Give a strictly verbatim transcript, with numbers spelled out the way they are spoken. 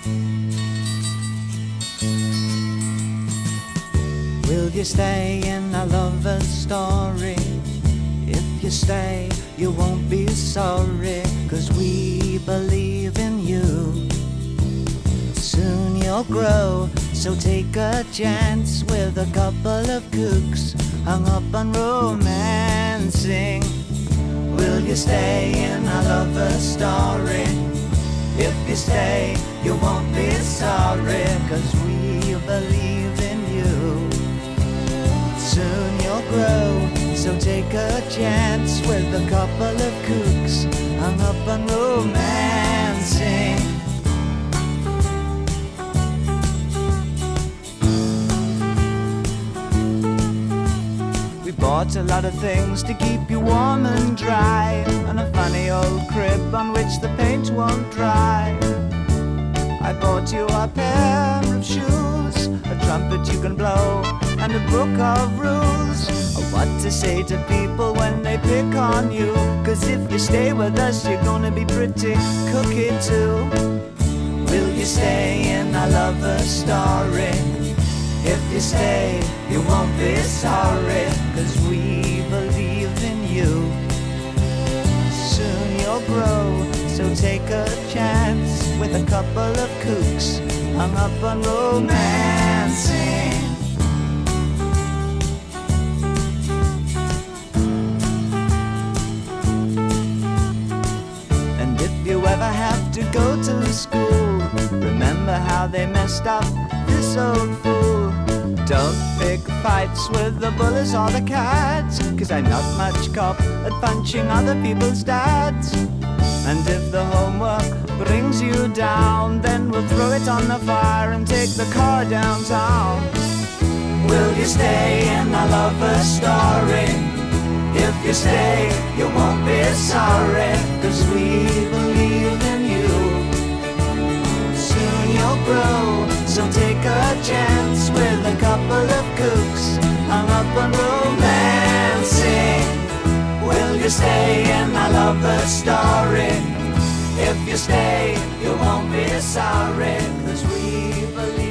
Will you stay in our lover's story? If you stay, you won't be sorry, 'cause we believe in you. Soon you'll grow, so take a chance with a couple of kooks hung up on romancing. Will you stay in our lover's story? If you stay, you won't be sorry, 'cause we believe in you. Soon you'll grow, so take a chance with a couple of kooks hung up on romancing. We bought a lot of things to keep you warm and dry, and a funny old crib on which the paint won't dry. I bought you a pair of shoes, a trumpet you can blow, and a book of rules of what to say to people when they pick on you. 'Cause if you stay with us, you're gonna be pretty cookie too. Will you stay in our lover's story? If you stay, you won't be sorry, 'cause we believe in you. Soon you'll grow, so take a chance with a couple of kooks hung up on romancing. And if you ever have to go to school, remember how they messed up this old fool. Don't pick fights with the bullies or the cats, 'cause I'm not much cop at punching other people's dads. And if the homework brings you down, then we'll throw it on the fire and take the car downtown. Will you stay in our lover's story? If you stay, you won't be sorry, 'cause we believe in you. Soon you'll grow, so take a chance with a couple of kooks hung up on romancing. Will you stay in our lover's story? If you stay, you won't be sorry, 'cause we believe